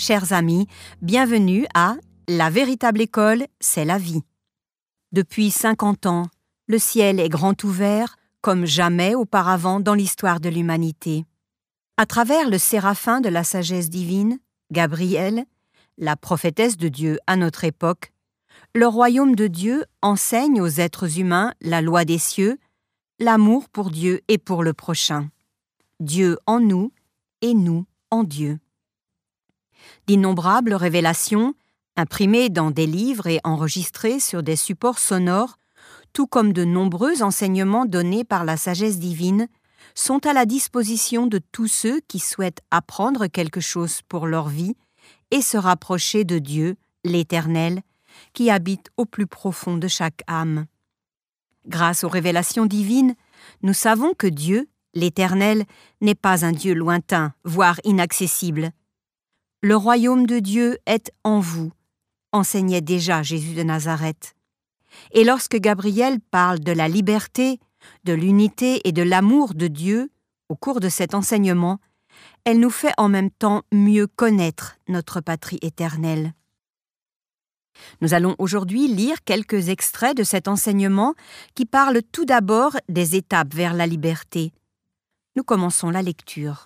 Chers amis, bienvenue à La véritable école, c'est la vie. Depuis 50 ans, le ciel est grand ouvert comme jamais auparavant dans l'histoire de l'humanité. À travers le séraphin de la sagesse divine, Gabriel, la prophétesse de Dieu à notre époque, le royaume de Dieu enseigne aux êtres humains la loi des cieux, l'amour pour Dieu et pour le prochain. Dieu en nous et nous en Dieu. D'innombrables révélations, imprimées dans des livres et enregistrées sur des supports sonores, tout comme de nombreux enseignements donnés par la sagesse divine, sont à la disposition de tous ceux qui souhaitent apprendre quelque chose pour leur vie et se rapprocher de Dieu, l'Éternel, qui habite au plus profond de chaque âme. Grâce aux révélations divines, nous savons que Dieu, l'Éternel, n'est pas un Dieu lointain, voire inaccessible. Le royaume de Dieu est en vous, enseignait déjà Jésus de Nazareth. Et lorsque Gabriel parle de la liberté, de l'unité et de l'amour de Dieu au cours de cet enseignement, elle nous fait en même temps mieux connaître notre patrie éternelle. Nous allons aujourd'hui lire quelques extraits de cet enseignement qui parlent tout d'abord des étapes vers la liberté. Nous commençons la lecture.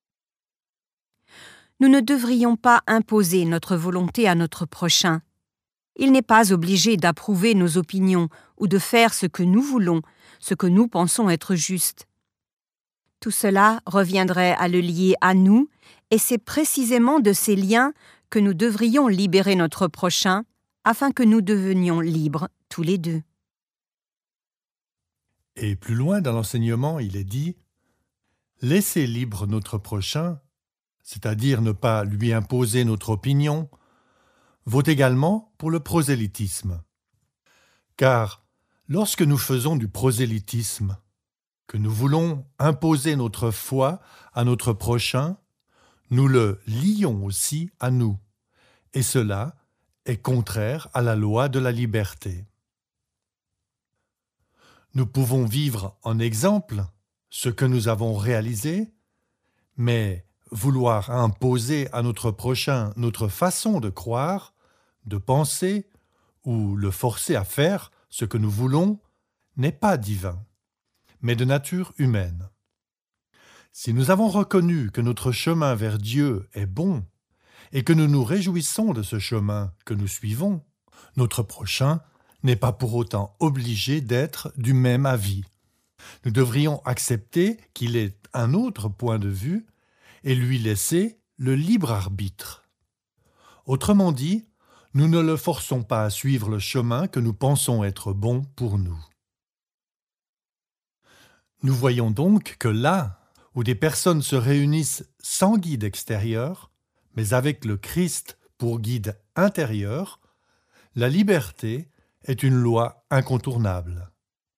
Nous ne devrions pas imposer notre volonté à notre prochain. Il n'est pas obligé d'approuver nos opinions ou de faire ce que nous voulons, ce que nous pensons être juste. Tout cela reviendrait à le lier à nous, et c'est précisément de ces liens que nous devrions libérer notre prochain, afin que nous devenions libres tous les deux. Et plus loin dans l'enseignement, il est dit « Laissez libre notre prochain », c'est-à-dire ne pas lui imposer notre opinion, vaut également pour le prosélytisme. Car lorsque nous faisons du prosélytisme, que nous voulons imposer notre foi à notre prochain, nous le lions aussi à nous, et cela est contraire à la loi de la liberté. Nous pouvons vivre en exemple ce que nous avons réalisé, mais vouloir imposer à notre prochain notre façon de croire, de penser, ou le forcer à faire ce que nous voulons, n'est pas divin, mais de nature humaine. Si nous avons reconnu que notre chemin vers Dieu est bon, et que nous nous réjouissons de ce chemin que nous suivons, notre prochain n'est pas pour autant obligé d'être du même avis. Nous devrions accepter qu'il ait un autre point de vue et lui laisser le libre arbitre. Autrement dit, nous ne le forçons pas à suivre le chemin que nous pensons être bon pour nous. Nous voyons donc que là où des personnes se réunissent sans guide extérieur, mais avec le Christ pour guide intérieur, la liberté est une loi incontournable.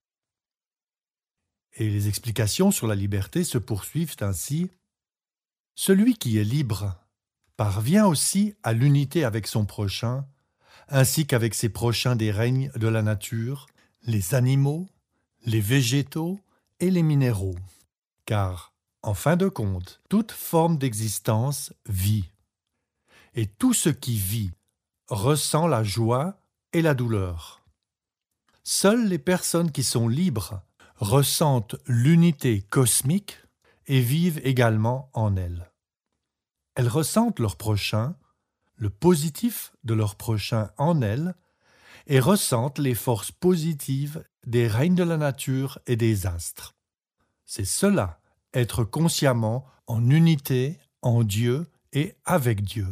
Et les explications sur la liberté se poursuivent ainsi. Celui qui est libre parvient aussi à l'unité avec son prochain, ainsi qu'avec ses prochains des règnes de la nature, les animaux, les végétaux et les minéraux. Car, en fin de compte, toute forme d'existence vit. Et tout ce qui vit ressent la joie et la douleur. Seules les personnes qui sont libres ressentent l'unité cosmique et vivent également en elle. Elles ressentent leur prochain, le positif de leur prochain en elles, et ressentent les forces positives des règnes de la nature et des astres. C'est cela, être consciemment en unité, en Dieu et avec Dieu.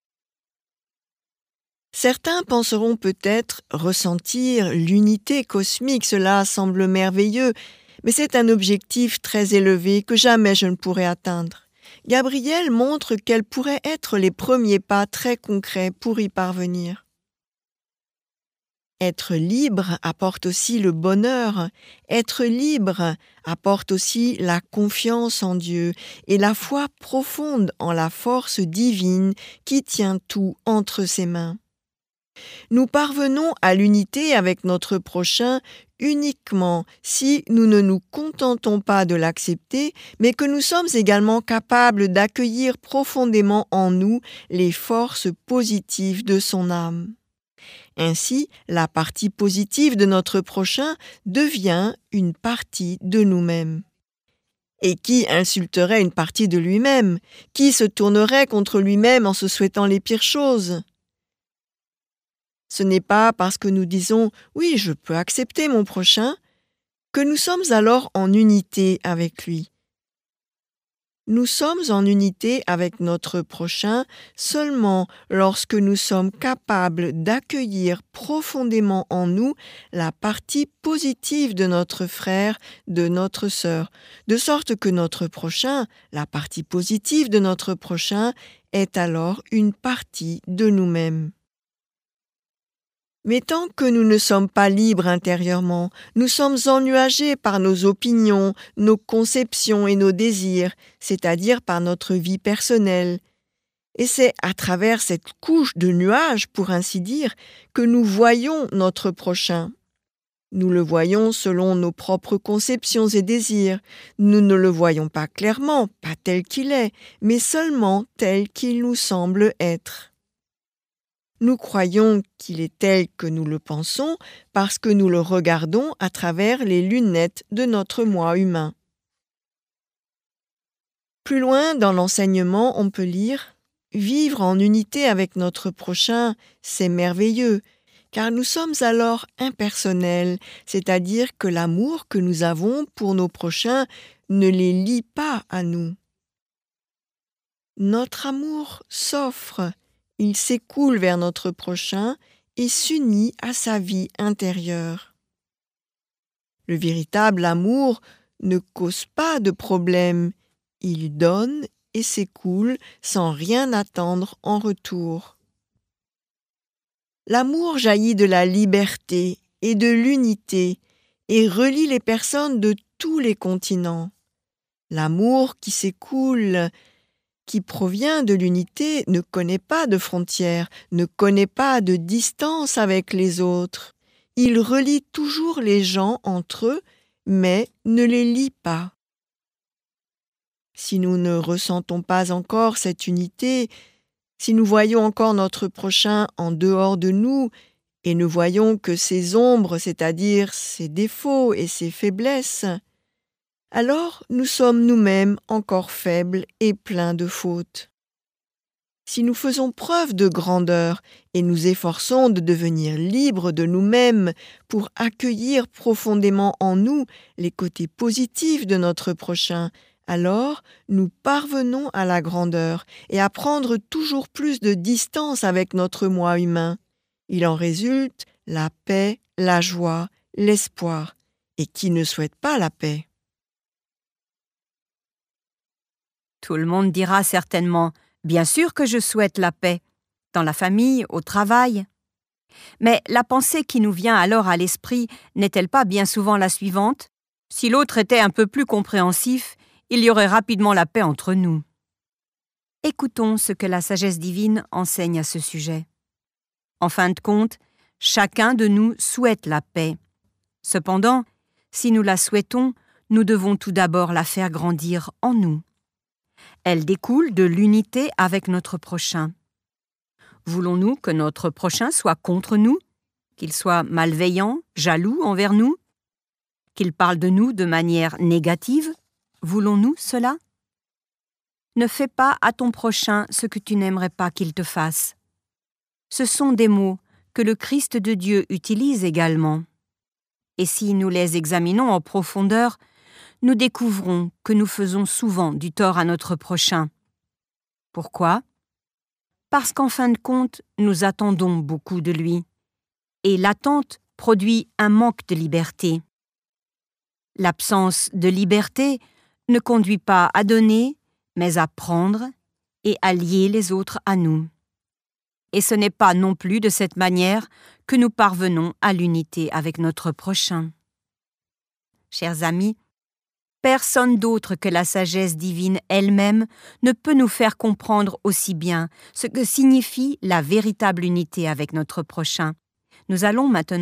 Certains penseront peut-être ressentir l'unité cosmique, cela semble merveilleux, mais c'est un objectif très élevé que jamais je ne pourrai atteindre. Gabriel montre quels pourraient être les premiers pas très concrets pour y parvenir. Être libre apporte aussi le bonheur. Être libre apporte aussi la confiance en Dieu et la foi profonde en la force divine qui tient tout entre ses mains. Nous parvenons à l'unité avec notre prochain uniquement si nous ne nous contentons pas de l'accepter, mais que nous sommes également capables d'accueillir profondément en nous les forces positives de son âme. Ainsi, la partie positive de notre prochain devient une partie de nous-mêmes. Et qui insulterait une partie de lui-même? Qui se tournerait contre lui-même en se souhaitant les pires choses? Ce n'est pas parce que nous disons « oui, je peux accepter mon prochain » que nous sommes alors en unité avec lui. Nous sommes en unité avec notre prochain seulement lorsque nous sommes capables d'accueillir profondément en nous la partie positive de notre frère, de notre sœur, de sorte que notre prochain, la partie positive de notre prochain, est alors une partie de nous-mêmes. Mais tant que nous ne sommes pas libres intérieurement, nous sommes ennuagés par nos opinions, nos conceptions et nos désirs, c'est-à-dire par notre vie personnelle. Et c'est à travers cette couche de nuages, pour ainsi dire, que nous voyons notre prochain. Nous le voyons selon nos propres conceptions et désirs. Nous ne le voyons pas clairement, pas tel qu'il est, mais seulement tel qu'il nous semble être. Nous croyons qu'il est tel que nous le pensons parce que nous le regardons à travers les lunettes de notre moi humain. Plus loin dans l'enseignement, on peut lire « Vivre en unité avec notre prochain, c'est merveilleux, car nous sommes alors impersonnels, c'est-à-dire que l'amour que nous avons pour nos prochains ne les lie pas à nous. Notre amour s'offre. Il s'écoule vers notre prochain et s'unit à sa vie intérieure. Le véritable amour ne cause pas de problème, il donne et s'écoule sans rien attendre en retour. L'amour jaillit de la liberté et de l'unité et relie les personnes de tous les continents. L'amour qui s'écoule, qui provient de l'unité, ne connaît pas de frontières, ne connaît pas de distance avec les autres. Il relie toujours les gens entre eux, mais ne les lie pas. Si nous ne ressentons pas encore cette unité, si nous voyons encore notre prochain en dehors de nous, et ne voyons que ses ombres, c'est-à-dire ses défauts et ses faiblesses, alors nous sommes nous-mêmes encore faibles et pleins de fautes. Si nous faisons preuve de grandeur et nous efforçons de devenir libres de nous-mêmes pour accueillir profondément en nous les côtés positifs de notre prochain, alors nous parvenons à la grandeur et à prendre toujours plus de distance avec notre moi humain. Il en résulte la paix, la joie, l'espoir. Et qui ne souhaite pas la paix? Tout le monde dira certainement « Bien sûr que je souhaite la paix, dans la famille, au travail. » Mais la pensée qui nous vient alors à l'esprit n'est-elle pas bien souvent la suivante? Si l'autre était un peu plus compréhensif, il y aurait rapidement la paix entre nous. Écoutons ce que la sagesse divine enseigne à ce sujet. En fin de compte, chacun de nous souhaite la paix. Cependant, si nous la souhaitons, nous devons tout d'abord la faire grandir en nous. Elle découle de l'unité avec notre prochain. Voulons-nous que notre prochain soit contre nous, qu'il soit malveillant, jaloux envers nous, qu'il parle de nous de manière négative? Voulons-nous cela? Ne fais pas à ton prochain ce que tu n'aimerais pas qu'il te fasse. Ce sont des mots que le Christ de Dieu utilise également. Et si nous les examinons en profondeur, nous découvrons que nous faisons souvent du tort à notre prochain. Pourquoi? Parce qu'en fin de compte, nous attendons beaucoup de lui. Et l'attente produit un manque de liberté. L'absence de liberté ne conduit pas à donner, mais à prendre et à lier les autres à nous. Et ce n'est pas non plus de cette manière que nous parvenons à l'unité avec notre prochain. Chers amis, personne d'autre que la sagesse divine elle-même ne peut nous faire comprendre aussi bien ce que signifie la véritable unité avec notre prochain. Nous allons maintenant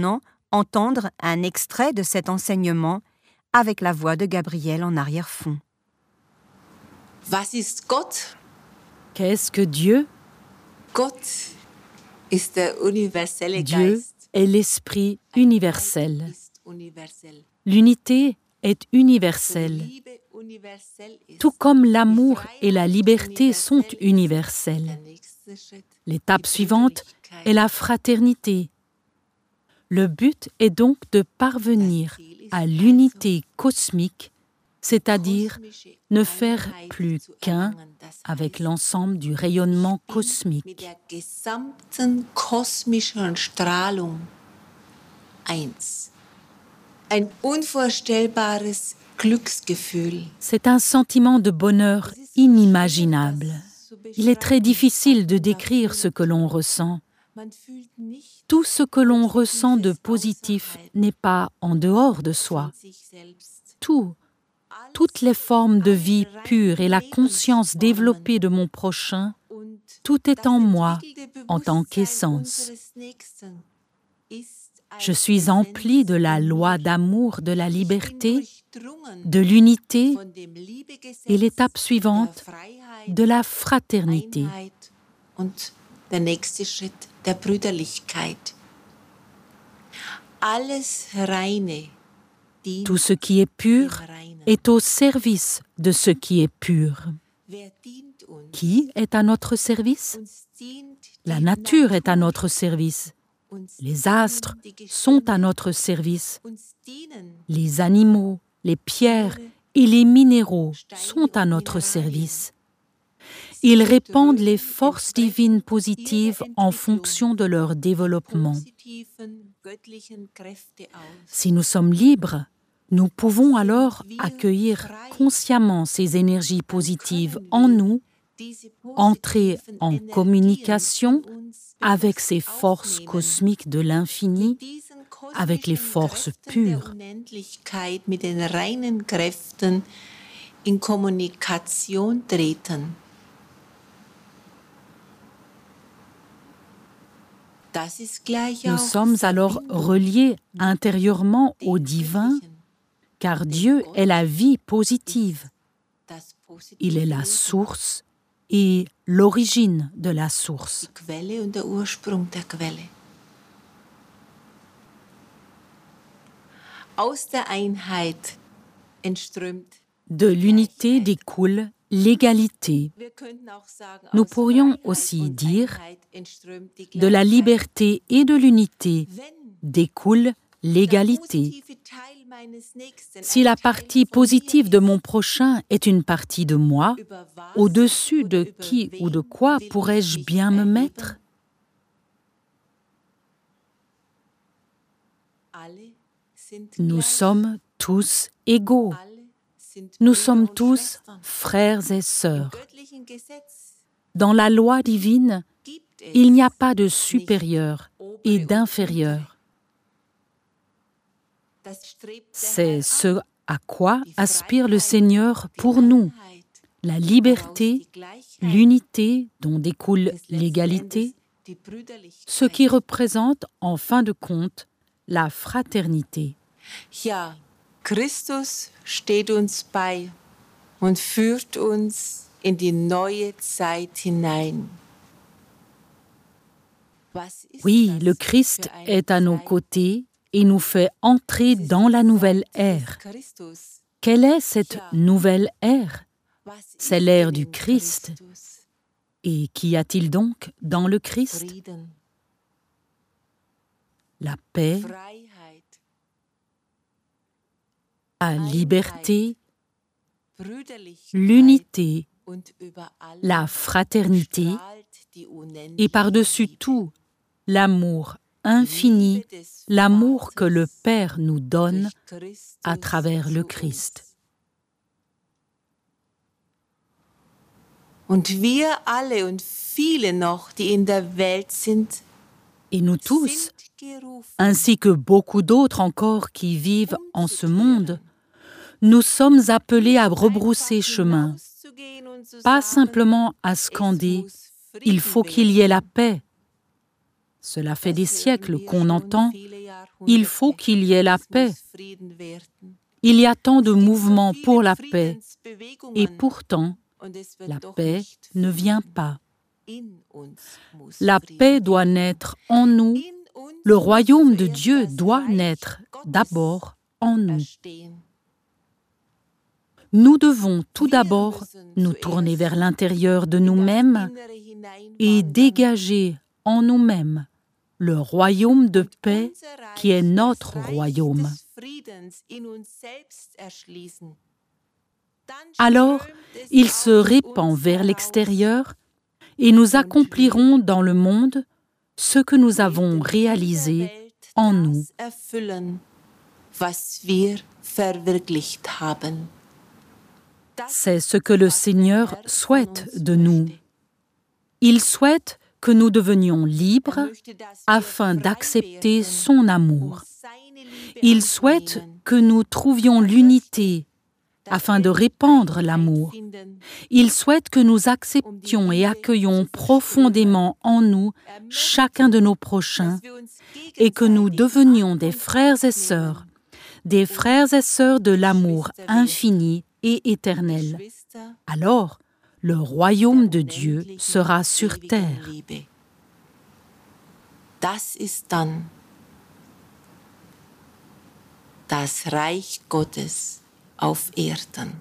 entendre un extrait de cet enseignement avec la voix de Gabriel en arrière-fond. Was ist Gott? Qu'est-ce que Dieu? Gott ist der universelle Dieu Geist. est l'esprit universel. Ist universell. L'unité est universelle, Liebe universell ist. tout comme l'amour et la liberté sont universels. Der nächste Schritt. L'étape suivante est la fraternité. Le but est donc de parvenir à l'unité cosmique, c'est-à-dire ne faire plus qu'un avec l'ensemble du rayonnement Mit cosmique. der gesamten kosmischen Strahlung eins. Ein unvorstellbares Glücksgefühl. C'est un sentiment de bonheur inimaginable. Il est très difficile de décrire ce que l'on ressent. Man fühlt nicht Tout ce que l'on ressent de positif n'est pas en dehors de soi. sich selbst. Toutes les formes de vie pure et la conscience développée de mon prochain, Und tout est en moi entwickelte en tant Bewusstsein qu'essence. unseres Nächsten ist ein Je suis emplie de la loi d'amour, de la Ich bin liberté, durchdrungen de l'unité von dem Liebegesetz et l'étape der suivante, Freiheit, de la fraternité. Einheit und der nächste Schritt der Brüderlichkeit. Alles Reine dient Tout ce qui est pur dem Reinen. est au service de ce qui est pur. Wer dient uns? Qui est à notre service? Uns dient La die nature est à Natur. notre service. Uns Les dienen astres die sont à Gestirne. notre service. Uns dienen Les animaux, les pierres et les minéraux sont à notre service. Ils répandent les forces divines positives en fonction de leur développement. positiven göttlichen Kräfte aus. Si nous sommes libres, nous pouvons alors accueillir consciemment ces énergies positives en nous, Diese entrer positiven en Energien communication in uns avec bewusst ces forces aufnehmen. cosmiques de l'infini, Mit diesen avec les kosmischen forces Kräften der pures. Unendlichkeit, mit den reinen Kräften in Kommunikation treten. Das ist gleich Nous auch sommes alors Verbindung reliés intérieurement au dem divin, Göttlichen. car Dieu est la vie positive. Das positive Il est la Leben, source et l'origine de la source. die Quelle und der Ursprung der Quelle. Aus der Einheit entströmt. De l'unité découle l'égalité. Wir könnten auch sagen, Nous aus pourrions Freiheit aussi und dire, Einheit entströmt die de la Gleichheit. liberté et de l'unité Wenn découle der l'égalité. positive Teil meines Nächsten, Si ein la Teil partie von mir positive de ist, mon prochain est une partie de moi, über was au-dessus de oder über qui ou de wen quoi will pourrais-je ich mich bien me erheben? mettre? Alle sind Nous gleich. sommes tous égaux. Alle sind Nous Brüder sommes und tous Schwestern. frères et Im sœurs. göttlichen Gesetz Dans la loi divine, gibt es il n'y a pas de supérieur obere et und d'inférieur. untere. Das strebt der C'est Herr an. ce à quoi Die aspire le Freiheit, Seigneur die pour nous. Einheit, La daraus liberté, die Gleichheit, l'unité dont découle des letzten l'égalité, Endes die Brüderlichkeit. ce qui représente en fin de compte la fraternité. Ja, Christus steht uns bei und führt uns in die neue Zeit hinein. Was ist Oui, das le Christ für eine est à nos Zeit? côtés et nous fait entrer dans la nouvelle ère. Christus. Quelle est cette nouvelle ère? Was C'est ist l'ère denn du in Christ. Christus? Et qu'y a-t-il donc dans le Christ? Frieden, La paix, Freiheit, la liberté, Brüderlichkeit l'unité, und über allem la fraternité strahlt die unendliche et par-dessus Liebe. tout, l'amour infini, Liebe des l'amour que le Vaters Père nous donne durch Christus à travers le zu Christ. uns. Und wir alle und viele noch, die in der Welt sind, Et nous tous, sind gerufen, ainsi que beaucoup d'autres encore qui vivent en ce monde, nous sommes appelés à rebrousser chemin, hinauszugehen und zu pas sagen, simplement à es scander muss « il Frieden faut qu'il y ait werden. la paix ». Cela fait des Das hören siècles wir qu'on schon entend viele Jahrhunderte. il faut qu'il y ait la paix. Il y a tant de mouvements pour la paix, et pourtant, la paix ne vient pas. La paix doit naître en nous. Le royaume de Dieu doit naître d'abord en nous. Nous devons tout d'abord nous tourner vers l'intérieur de nous-mêmes et dégager en nous-mêmes le royaume de paix qui est notre royaume. Alors, il se répand vers l'extérieur et nous accomplirons dans le monde ce que nous avons réalisé en nous. C'est ce que le Seigneur souhaite de nous. Il souhaite que nous devenions libres afin d'accepter son amour. Il souhaite que nous trouvions l'unité afin de répandre l'amour. Il souhaite que nous acceptions et accueillions profondément en nous chacun de nos prochains et que nous devenions des frères et sœurs de l'amour infini et éternel. Alors, le royaume de Dieu sera sur terre. Das ist dann das Reich Gottes auf Erden.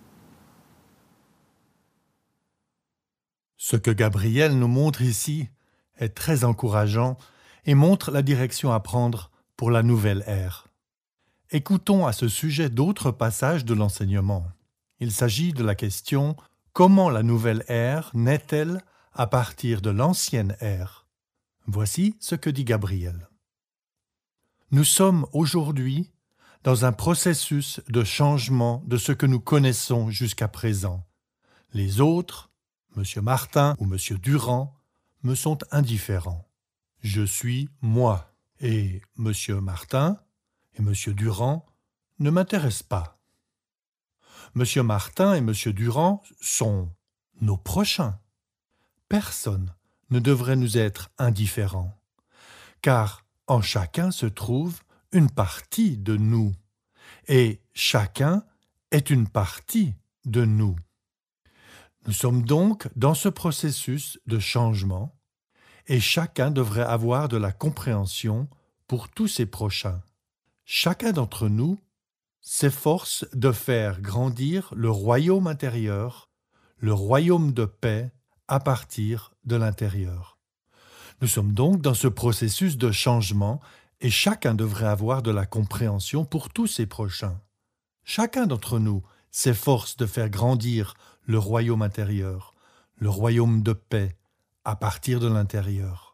Ce que Gabriel nous montre ici est très encourageant et montre la direction à prendre pour la nouvelle ère. Écoutons à ce sujet d'autres passages de l'enseignement. Il s'agit de la question « Comment la nouvelle ère naît-elle à partir de l'ancienne ère ?» Voici ce que dit Gabriel. Nous sommes aujourd'hui dans un processus de changement de ce que nous connaissons jusqu'à présent. Les autres, M. Martin ou M. Durand, me sont indifférents. Je suis moi, et M. Martin et M. Durand ne m'intéressent pas. M. Martin et M. Durand sont nos prochains. Personne ne devrait nous être indifférent, car en chacun se trouve une partie de nous, et chacun est une partie de nous. Nous sommes donc dans ce processus de changement, et chacun devrait avoir de la compréhension pour tous ses prochains. Chacun d'entre nous s'efforce de faire grandir le royaume intérieur, le royaume de paix, à partir de l'intérieur. Nous sommes donc dans ce processus de changement et chacun devrait avoir de la compréhension pour tous ses prochains. Chacun d'entre nous s'efforce de faire grandir le royaume intérieur, le royaume de paix, à partir de l'intérieur.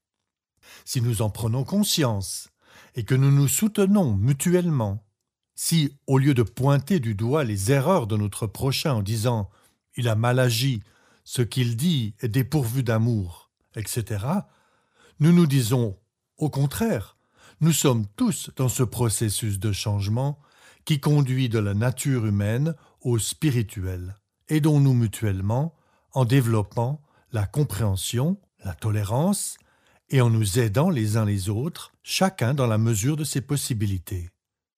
Si nous en prenons conscience et que nous nous soutenons mutuellement, si, au lieu de pointer du doigt les erreurs de notre prochain en disant « il a mal agi », ce qu'il dit est dépourvu d'amour, etc., nous nous disons, au contraire, nous sommes tous dans ce processus de changement qui conduit de la nature humaine au spirituel. Aidons-nous mutuellement en développant la compréhension, la tolérance et en nous aidant les uns les autres, chacun dans la mesure de ses possibilités.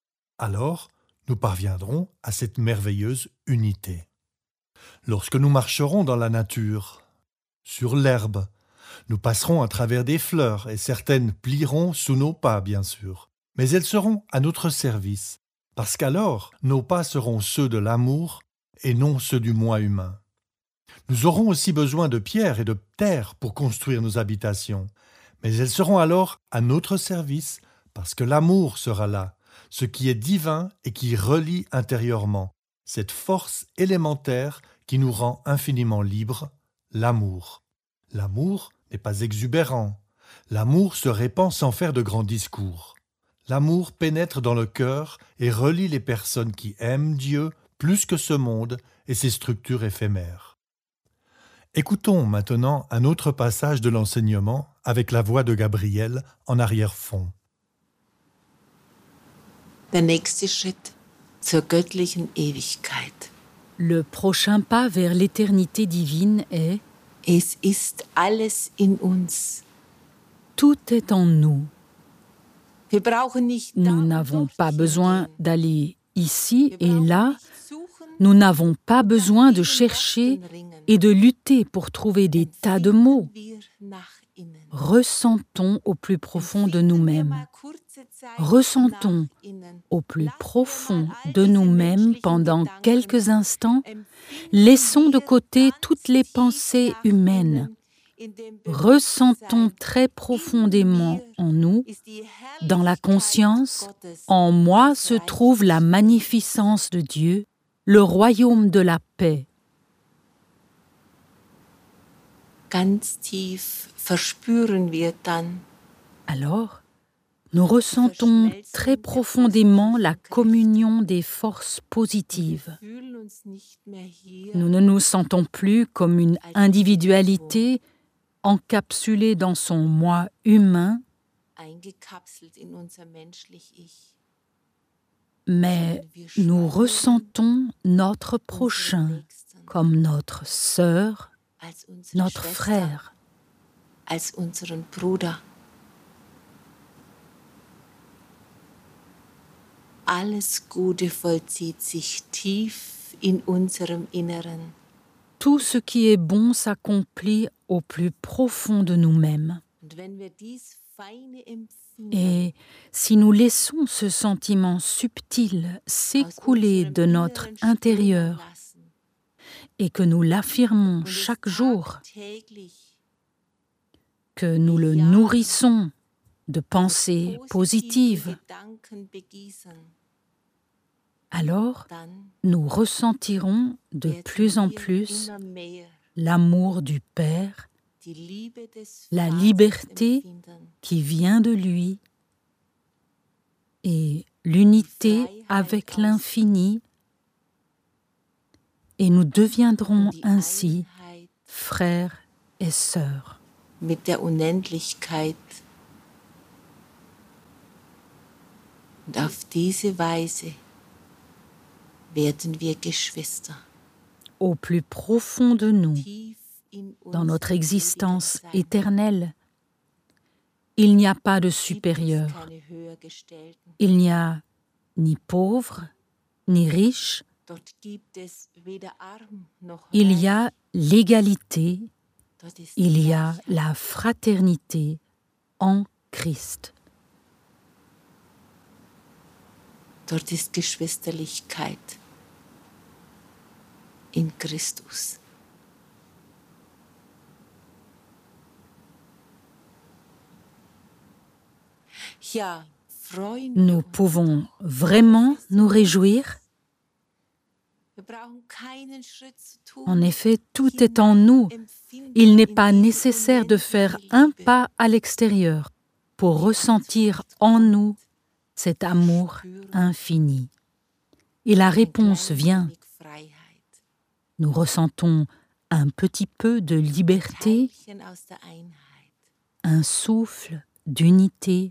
Alors, nous parviendrons à cette merveilleuse unité. Lorsque nous marcherons dans la nature, sur l'herbe, nous passerons à travers des fleurs et certaines plieront sous nos pas, bien sûr. Mais elles seront à notre service, parce qu'alors nos pas seront ceux de l'amour et non ceux du moi humain. Nous aurons aussi besoin de pierres et de terre pour construire nos habitations, mais elles seront alors à notre service parce que l'amour sera là, ce qui est divin et qui relie intérieurement, cette force élémentaire qui nous rend infiniment libres, l'amour. L'amour n'est pas exubérant. L'amour se répand sans faire de grands discours. L'amour pénètre dans le cœur et relie les personnes qui aiment Dieu plus que ce monde et ses structures éphémères. Écoutons maintenant un autre passage de l'enseignement avec la voix de Gabriel en arrière-fond. Der nächste Schritt zur göttlichen Ewigkeit. Le prochain pas vers l'éternité divine est Es ist alles in uns. « Tout est en nous ». Nous n'avons pas besoin d'aller ici et là. Nous n'avons pas besoin de chercher et de lutter pour trouver des tas de mots. Ressentons au plus profond de nous-mêmes. Ressentons au plus profond de nous-mêmes pendant quelques instants. Laissons de côté toutes les pensées humaines. Ressentons très profondément en nous, dans la conscience, en moi se trouve la magnificence de Dieu, le royaume de la paix. Ganz tief verspüren wir dann. Alors, nous ressentons très profondément la communion des forces positives. Nous ne nous sentons plus comme une individualité encapsulée dans son moi humain, mais nous ressentons notre prochain comme notre sœur, notre frère. Als unseren Bruder. Alles Gute vollzieht sich tief in unserem Inneren. Tout ce qui est bon s'accomplit au plus profond de nous-mêmes. Et si nous laissons ce sentiment subtil s'écouler de notre intérieur et que nous l'affirmons chaque jour, que nous le nourrissons de pensées positives, alors nous ressentirons de plus en plus l'amour du Père, la liberté qui vient de lui et l'unité avec l'infini, et nous deviendrons ainsi frères et sœurs. Mit der Unendlichkeit. Und auf diese Weise werden wir Geschwister. Au plus profond de nous, dans notre existence éternelle, il n'y a pas de supérieur. Il n'y a ni pauvre, ni riche. Il y a l'égalité. Il y a la fraternité en Christ. Dort ist Geschwisterlichkeit in Christus. Nous pouvons vraiment nous réjouir. En effet, tout est en nous. Il n'est pas nécessaire de faire un pas à l'extérieur pour ressentir en nous cet amour infini. Et la réponse vient. Nous ressentons un petit peu de liberté, un souffle d'unité,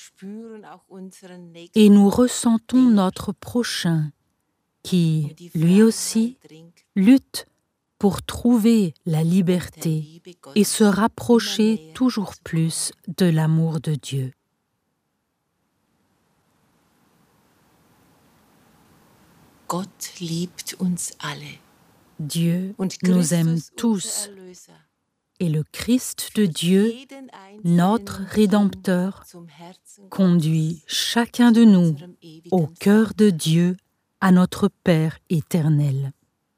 et nous ressentons notre prochain qui, lui aussi, lutte pour trouver la liberté et se rapprocher toujours plus de l'amour de Dieu. Gott liebt uns alle. Dieu nous aime tous, et le Christ de Dieu, notre Rédempteur, conduit chacun de nous au cœur de Dieu, à notre Père éternel.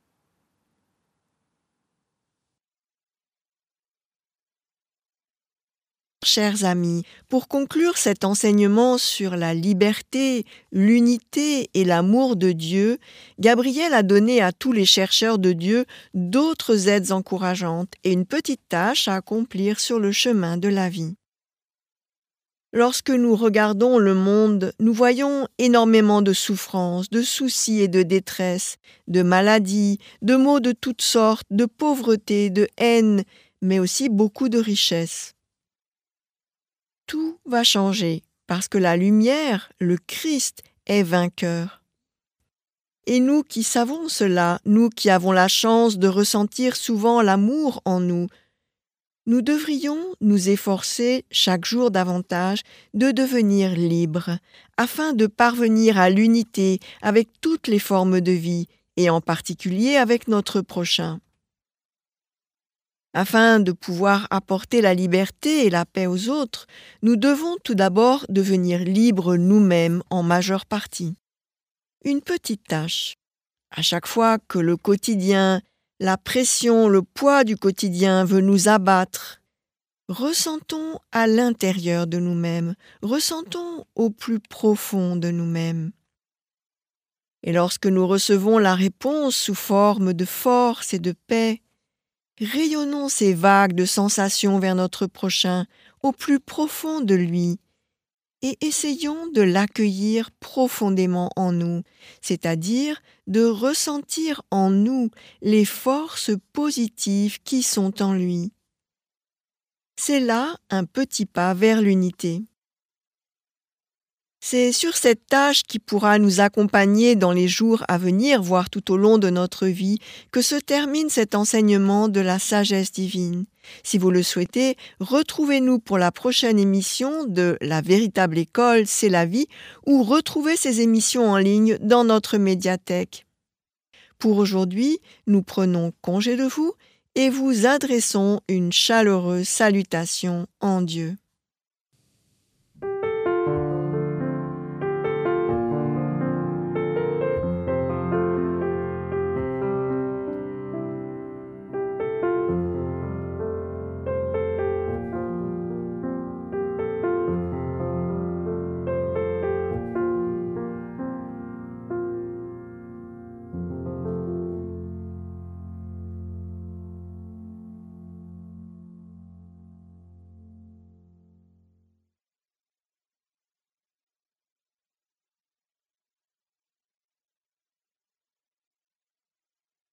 Chers amis, pour conclure cet enseignement sur la liberté, l'unité et l'amour de Dieu, Gabriel a donné à tous les chercheurs de Dieu d'autres aides encourageantes et une petite tâche à accomplir sur le chemin de la vie. Lorsque nous regardons le monde, nous voyons énormément de souffrances, de soucis et de détresse, de maladies, de maux de toutes sortes, de pauvreté, de haine, mais aussi beaucoup de richesses. Tout va changer parce que la lumière, le Christ, est vainqueur. Et nous qui savons cela, nous qui avons la chance de ressentir souvent l'amour en nous, Nous devrions nous efforcer chaque jour davantage de devenir libres, afin de parvenir à l'unité avec toutes les formes de vie, et en particulier avec notre prochain. Afin de pouvoir apporter la liberté et la paix aux autres, nous devons tout d'abord devenir libres nous-mêmes en majeure partie. Une petite tâche. À chaque fois que le quotidien, la pression, le poids du quotidien veut nous abattre, ressentons à l'intérieur de nous-mêmes, ressentons au plus profond de nous-mêmes. Et lorsque nous recevons la réponse sous forme de force et de paix, rayonnons ces vagues de sensations vers notre prochain, au plus profond de lui, et essayons de l'accueillir profondément en nous, c'est-à-dire de ressentir en nous les forces positives qui sont en lui. C'est là un petit pas vers l'unité. C'est sur cette tâche qui pourra nous accompagner dans les jours à venir, voire tout au long de notre vie, que se termine cet enseignement de la sagesse divine. Si vous le souhaitez, retrouvez-nous pour la prochaine émission de La véritable école, c'est la vie, ou retrouvez ces émissions en ligne dans notre médiathèque. Pour aujourd'hui, nous prenons congé de vous et vous adressons une chaleureuse salutation en Dieu.